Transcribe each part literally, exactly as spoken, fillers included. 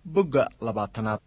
bogga labaatanaad.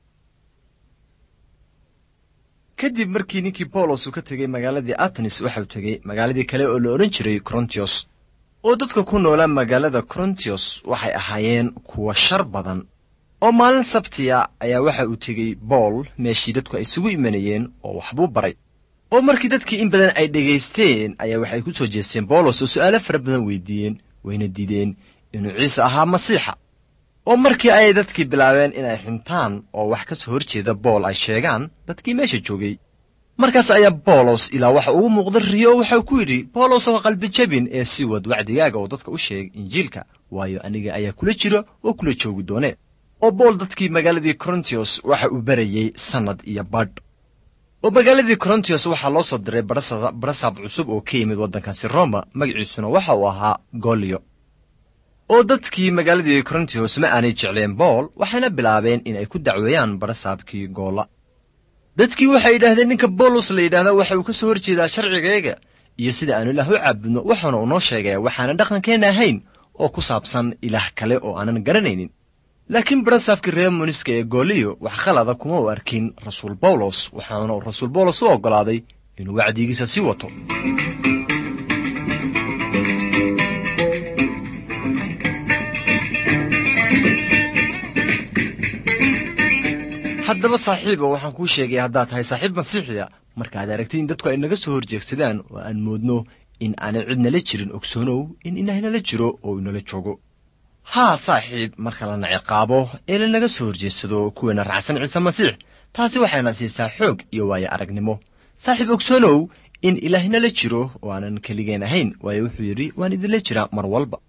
kadib markii ninkii bawlos uu ka tegey magaaladii atenis waxau tegey magaaladii kale oo la odhan jiray korintos oo dadka ku noolaa magaalada korintos waxay ahaayeen kuwa shar badan. oo maalin sabtiya ayaa waxa uu tegey bool meeshii dadku ay isugu imanayeen oo waxbuu baray. oo markii dadkii in badan ay dhegaysteen ayaa waxay ku soo jeesteen bawlos oo su'aalo fara badan weydiiyeen wayna diideen inuu ciise ahaa masiixa. oo markii ay dadkii bilaabeen inay xintaan oo wax ka soo horjeeda bool ay sheegaan dadkii meesha joogay. markaas ayaa bawlos ilaa waxa ugu muuqda riyo oo waxau ku yidhi bawlos oo qalbi jabin ee sii wad wacdigaaga oo dadka u sheeg injiilka waayo aniga ayaa kula jiro oo kula joogi doone. oo bool dadkii magaaladii korintos waxa uu barayey sannad iyo badh. oo magaaladii korintos waxaa loo soo diray barasaab cusub oo ka yimid waddankaasi roma magaciisuna waxa uu ahaa golyo. oo dadkii magaaladii korintos ma aanay jecleen bool waxayna bilaabeen inay ku dacweeyaan barasaabkii goola. dadkii waxay yidhaahdeen ninka bawlos la yidhaahda waxa uu ka soo hor jeedaa sharcigayga iyo sida aanu ilaah u caabudno waxaana uu noo sheegaya waxaanan dhaqankeenna ahayn oo ku saabsan ilaah kale oo aanan garanaynin. laakiin barasaabkii reer muniska ee gooliyo wax khalada kuma u arkin rasuul bawlos waxaana uu rasuul bawlos u oggolaaday inuu wacdigiisa sii wato. haddaba saaxiiba waxaan kuu sheegay haddaad tahay saaxiib masiixiya markaad aragtay in dadku ay naga soo horjeegsadaan oo aan moodno in aanay cid nala jirin ogsoonow in ilaah nala jiro oo inala joogo. haa saaxiib marka lana ciqaabo ee lanaga soo horjeedsado kuweena raacsan ciise masiix taasi waxayna siisaa xoog iyo waayo aragnimo. saaxiib ogsoonow in ilaah nala jiro oo aanan keligeen ahayn waayo wuxuu yidhi waan idinla jiraa mar walba.